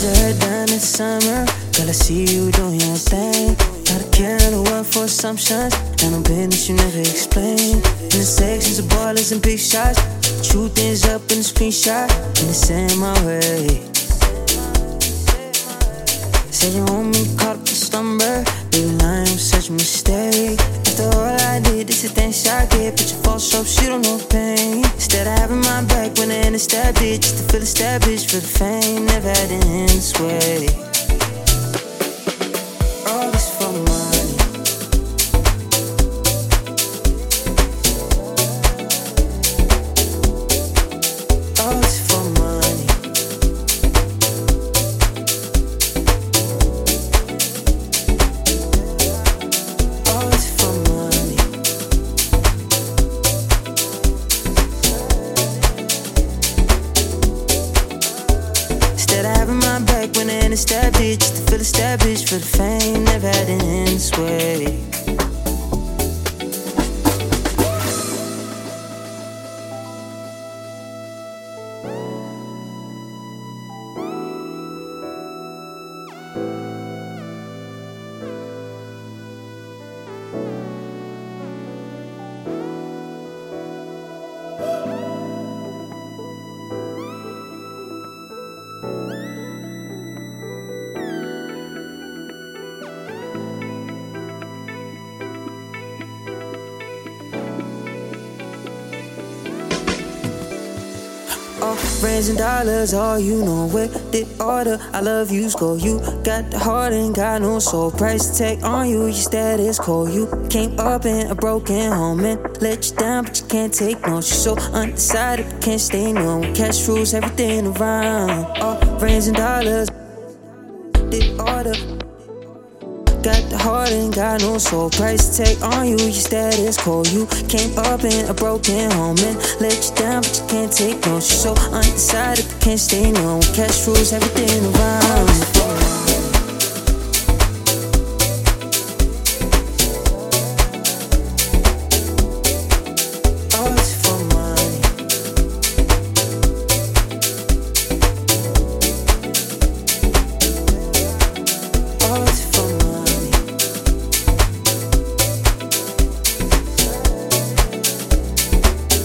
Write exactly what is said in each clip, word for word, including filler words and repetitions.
your head down this summer. Girl, I see you doing your thing. Gotta carry the world for assumptions, and no business you never explain. In the sections of ballers and big shots, truth is up in the screenshot, and it's in my way. Say you want me caught up in slumber, baby, lying was such a mistake. After all I did, this is things I get, but you false hope, she don't know pain. Instead of having my back when I end that bitch, just to feel established for the fame, never had it in this way. All this for money. All this for money. All this for money. Instead of having my back when I end that bitch, just to feel established for the fame, never had it in this way. All friends and dollars, all you know where the order. I love you, score. You got the heart and got no soul. Price tag on you, your status cold. You came up in a broken home and let you down, but you can't take no. You're so undecided, but can't stay no. Cash rules everything around. All friends and dollars, the order. Got the heart and got no soul. Price tag on you, your status cold. You came up in a broken home and let you down, but you can't take no. You're so undecided, but can't stay no. Cash rules everything around.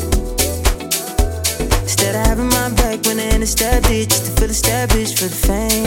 Instead of having my back when I end that bitch, just to feel established for the fame.